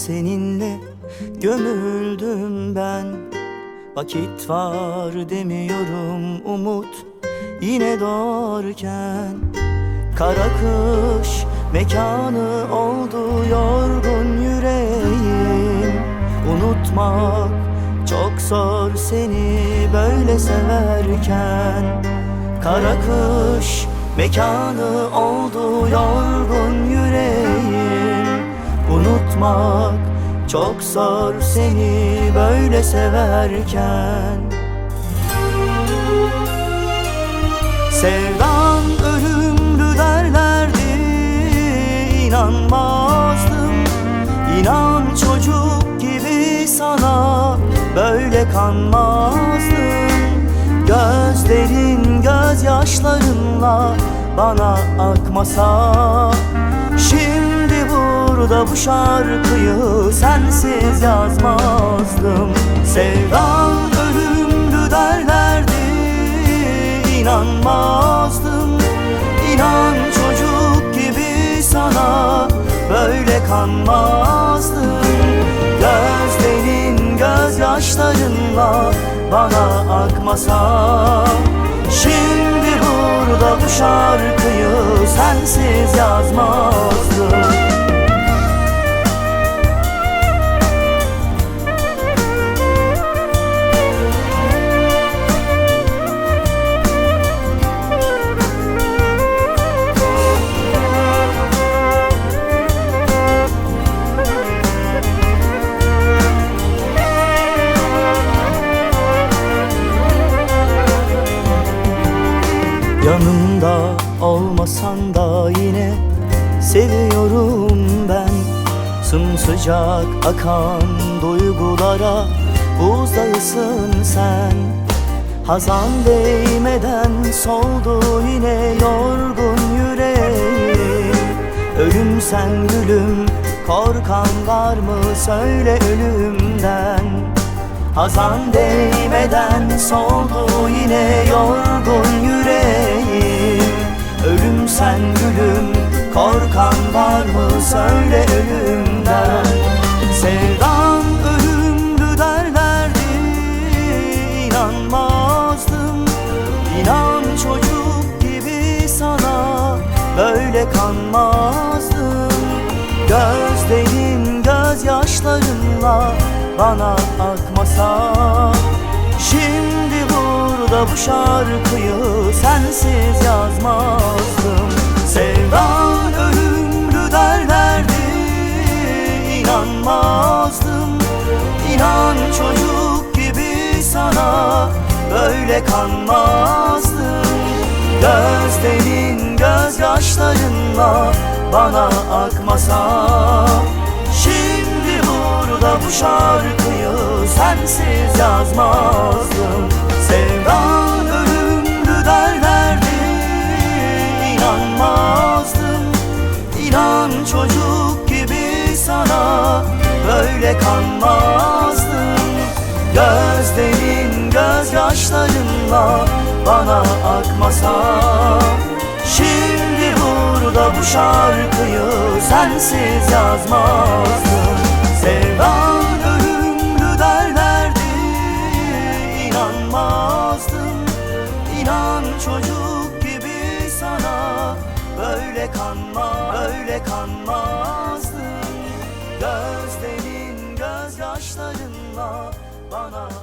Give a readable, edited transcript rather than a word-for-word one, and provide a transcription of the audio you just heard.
seninle gömüldüm ben. Vakit var demiyorum, umut yine doğarken. Kara kış mekanı oldu yorgun yüreğim. Unutmak çok zor seni böyle severken. Kara kış mekanı oldu yorgun yüreğim. Unutmak çok zor seni böyle severken. Sevdan ölümlü derlerdi, inanmazdım. İnan çocuk gibi sana böyle kanmazdım. Gözlerin gözyaşlarınla bana akmasa, şimdi burada bu şarkıyı sensiz yazmazdım. Sevdan ölümlü derlerdi, inanmazdım. İnan çocuk gibi sana böyle kanmazdım. Gözlerin gözyaşlarınla bana akmasa, şimdi burada bu şarkıyı sensiz yazmazdım. Yanımda olmasan da yine seviyorum ben. Sımsıcak akan duygulara buzdağısın sen. Hazan değmeden soldu yine yorgun yüreğim. Ölüm sen gülüm, korkan var mı söyle ölümden. Hazan değmeden soldu yine yorgun yüreğim. Ölüm sen gülüm, korkan var mı söyle ölümden. Sevdan ölümlü derlerdi, inanmazdım. İnan çocuk gibi sana böyle kanmazdım. Gözlerin gözyaşlarınla bana akmasa, şimdi burada bu şarkıyı sensiz yazmazdım. Sevdan ölümlü derlerdi, inanmazdım. İnan çocuk gibi sana böyle kanmazdım. Gözlerin gözyaşlarınla bana akmasa, şimdi burada bu şarkıyı sensiz yazmazdım. Sevdan ölümlü derlerdi, inanmazdım. İnan çocuk gibi sana böyle kanmazdım. Gözlerin gözyaşlarınla bana akmasa, şimdi burada bu şarkıyı sensiz yazmazdım. Sevdan ölümlü derlerdi, inanmazdım. İnan çocuk gibi sana böyle kanmazdım. Gözlerin gözyaşlarınla bana